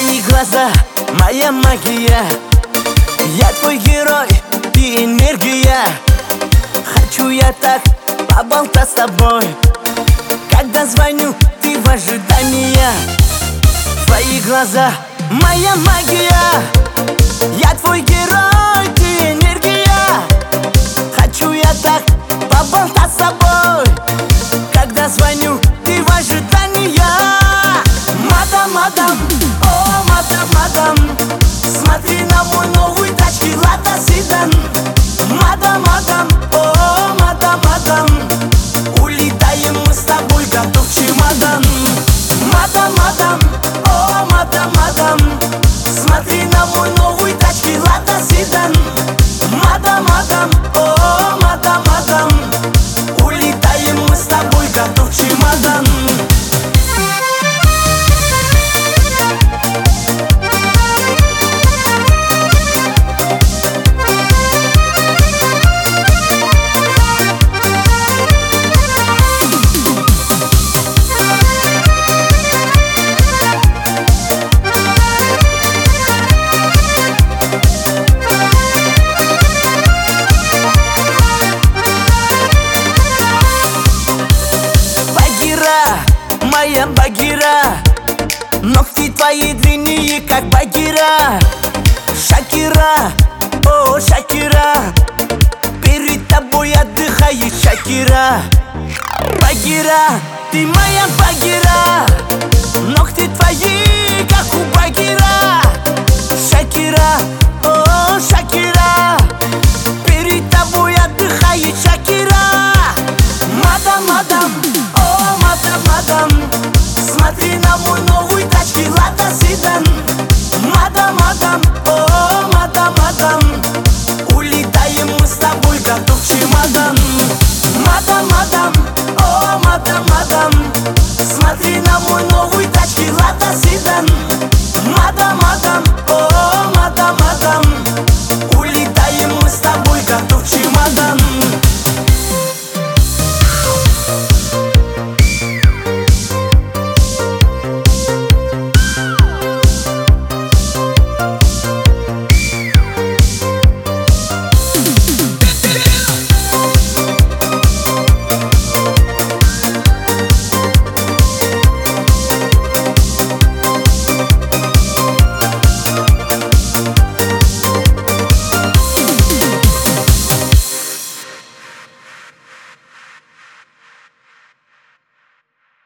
Твои глаза, моя магия. Я твой герой, ты энергия. Хочу я так поболтать с тобой. Когда звоню, ты в ожидании. Твои глаза, моя магия. Я твой герой, ты энергия. Хочу я так поболтать с тобой. Когда звоню, ты в ожидании. Мадам, мадам, о, мадам, мадам, смотри на мой новый тачки Лада Седан. Мадам, мадам, о, мадам, мадам, улетаем мы с тобой, готов чемодан. Мадам, мадам, о, мадам, мадам, смотри на мой новый тачки Лада Седан. Мадам, мадам, о, мадам, мадам, улетаем мы с тобой, готов чемодан. Моя Багира, ногти твои длинные, как Багира. Шакира, о, Шакира, перед тобой отдыхает Шакира. Багира, ты моя Багира, ногти твои